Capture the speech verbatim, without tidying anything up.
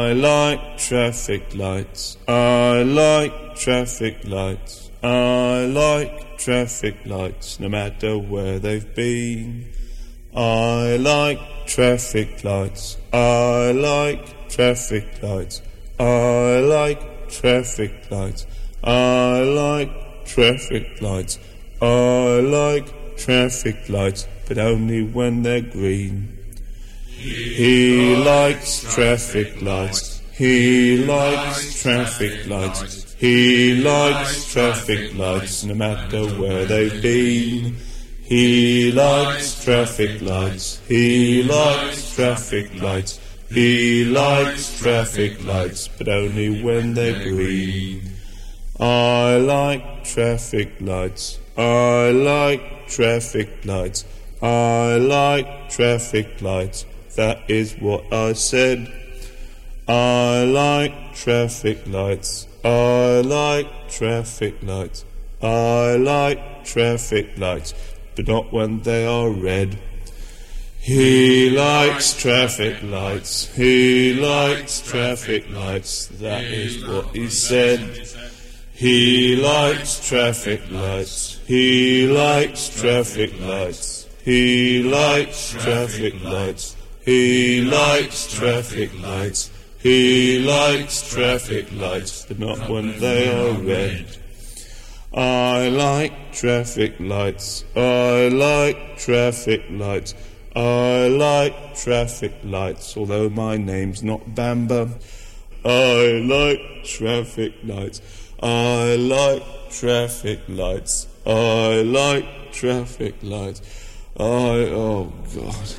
I like traffic lights. I like traffic lights. I like traffic lights, no matter where they've been. I like traffic lights. I like traffic lights. I like traffic lights. I like traffic lights. I like traffic lights, but only when they're green. He likes traffic lights. He likes traffic lights. He likes traffic lights, no matter where they've been. He likes traffic lights. He likes traffic lights. He likes traffic lights, but only when they're green. I like traffic lights. I like traffic lights. I like traffic lights. That is what I said. I like traffic lights. I like traffic lights. I like traffic lights, but not when they are red. He likes traffic lights. He likes traffic lights. That is what he said. He likes traffic lights. He likes traffic lights. He likes traffic lights. He likes traffic lights. He likes traffic lights, but not when they are red. I like traffic lights. I like traffic lights. I like traffic lights, although my name's not Bamba. I like traffic lights. I like traffic lights. I like traffic lights. I, oh God.